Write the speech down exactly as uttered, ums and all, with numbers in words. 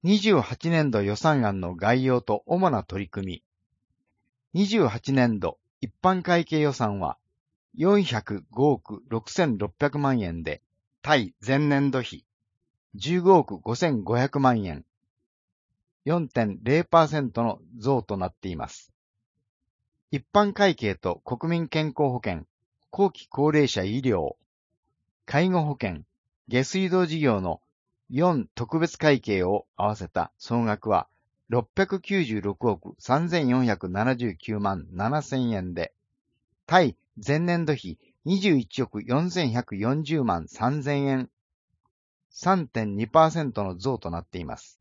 にじゅうはちねんど予算案の概要と主な取り組み。にじゅうはちねんど一般会計予算はよんひゃくごおくろくせんろっぴゃくまん円で、対前年度比じゅうごおくごせんごひゃくまん円、よんてんゼロパーセント の増となっています。一般会計と国民健康保険、後期高齢者医療、介護保険、下水道事業のよん特別会計を合わせた総額はろっぴゃくきゅうじゅうろくおくさんぜんよんひゃくななじゅうきゅうまんななせん円で、対前年度比にじゅういちおくよんせんひゃくよんじゅうまんさんぜん円、さんてんにパーセント の増となっています。